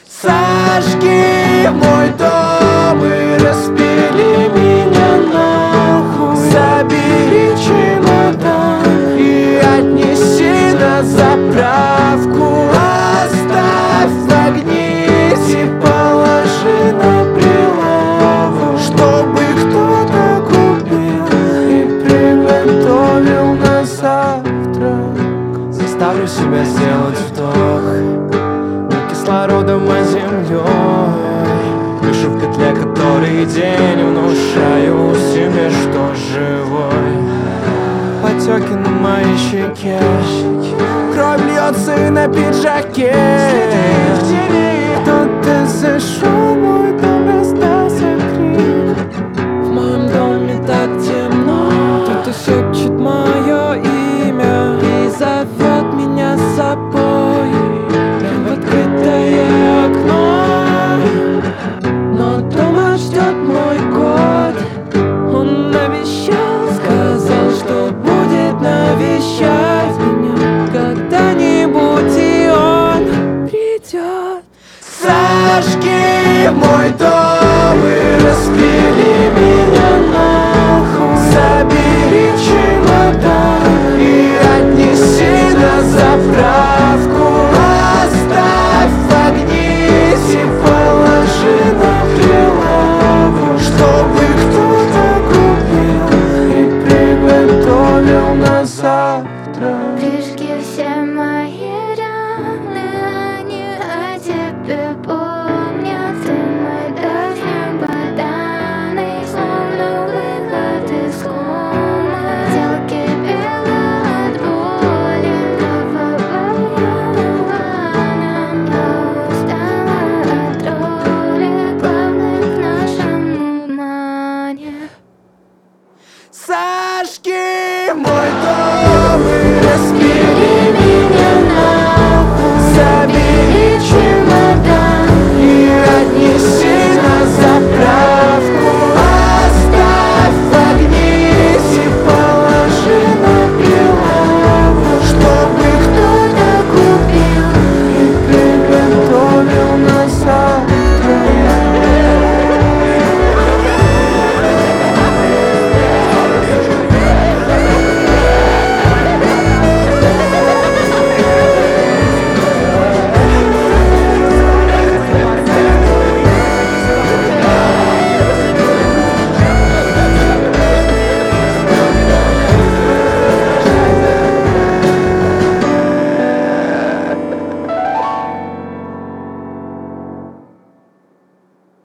Сожги мой дом и распили меня нахуй. Забери чемодан и отнеси на заправку. Оставь в огните, положи на прилавок, чтобы кто-то купил и приготовил на завтрак. Заставлю себя сделать вдох не кислородом, а землей. Лежу в петле который день, внушаю себе, что живой. Потеки на моей щеке, кровь льется и на пиджаке. Кто-то зашел, мой дом, раздался крик. В моем доме так темно, кто-то шепчет мое имя и зовет меня с собой прям в открытое окно. Но дома ждет мой кот. Он обещал, сказал, что будет навещать меня когда-нибудь, и он придет. Сожги